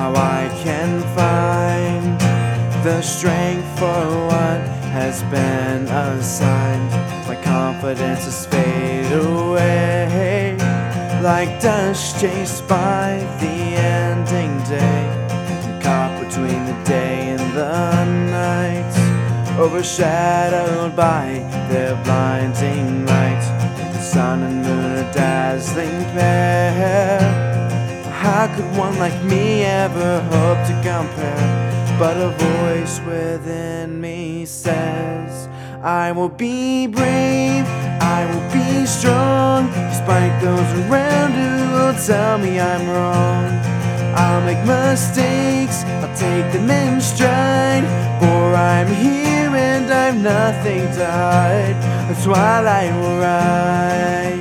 how I can find the strength for what has been assigned. My confidence has faded away like dust chased by the ending day. I'm caught between the day and the night, overshadowed by their blinding light. The sun and moon are dazzling pair. How could one like me ever hope to compare? But a voice within me says, I will be brave, I will be strong, despite those around who will tell me I'm wrong. I'll make mistakes, I'll take them in stride, for I'm here and I've nothing to hide. The twilight will rise.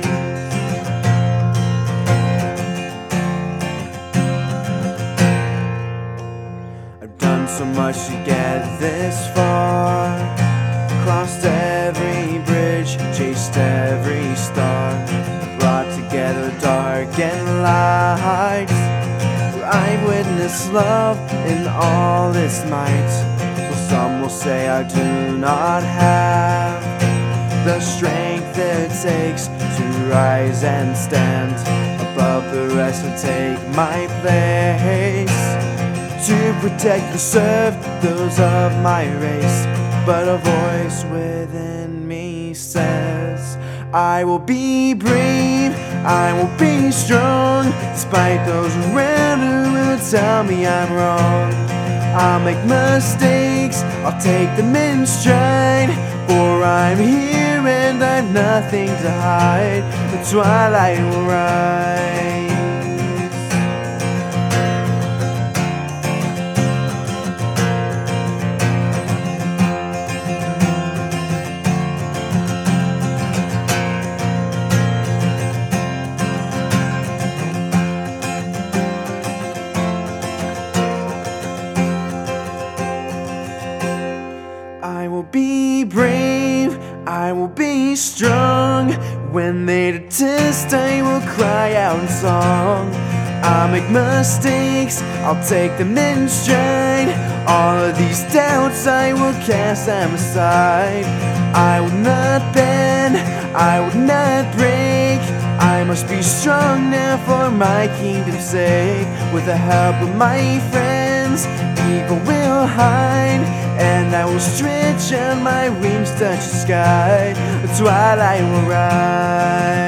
I've done so much to get this far, crossed every bridge, chased every star, brought together dark and light. I've witnessed love in all its might. Well, some will say I do not have the strength it takes to rise and stand above the rest and take my place, to protect and serve those of my race. But a voice within me says, I will be brave, I will be strong, despite those around who will tell me I'm wrong. I'll make mistakes, I'll take them in stride, for I'm here and I've nothing to hide. The twilight will rise. I will be brave, I will be strong. When they detest, I will cry out in song. I'll make mistakes, I'll take them in stride. All of these doubts, I will cast them aside. I will not bend, I will not break. I must be strong now for my kingdom's sake. With the help of my friends, evil will hide, and I will stretch out my wings, touch the sky. The twilight will rise.